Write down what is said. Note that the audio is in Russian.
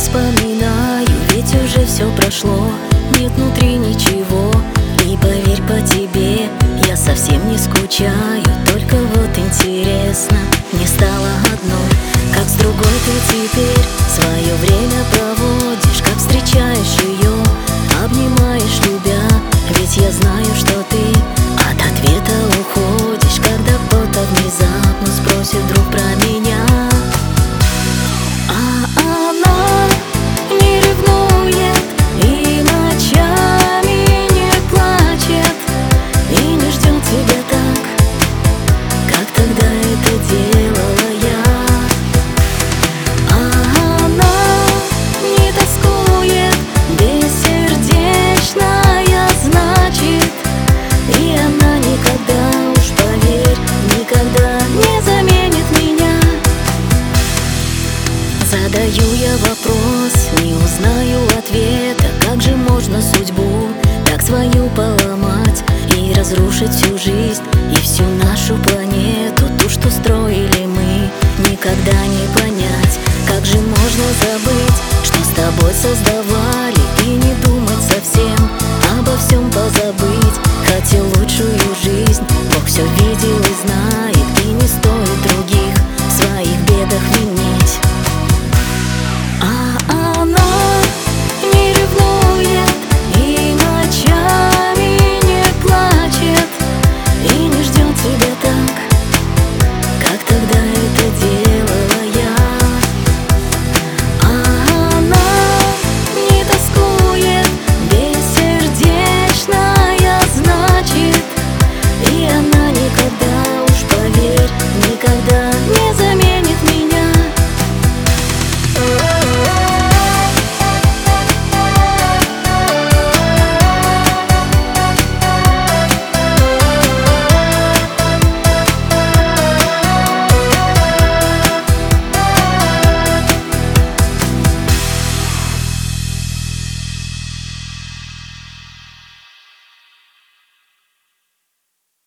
вспоминаю, ведь уже все прошло, нет внутри ничего. И поверь, по тебе я совсем не скучаю. Только вот интересно, не стало одной, как с другой ты теперь свое время проводишь, как встречаешь ее, обнимаешь, любя. Ведь я знаю, что ты от ответа уходишь, когда кто-то внезапно спросит вдруг про меня. Задаю я вопрос, не узнаю ответа. Как же можно судьбу так свою поломать и разрушить всю жизнь и всю нашу планету, ту, что строили мы, никогда не понять. Как же можно забыть, что с тобой создавали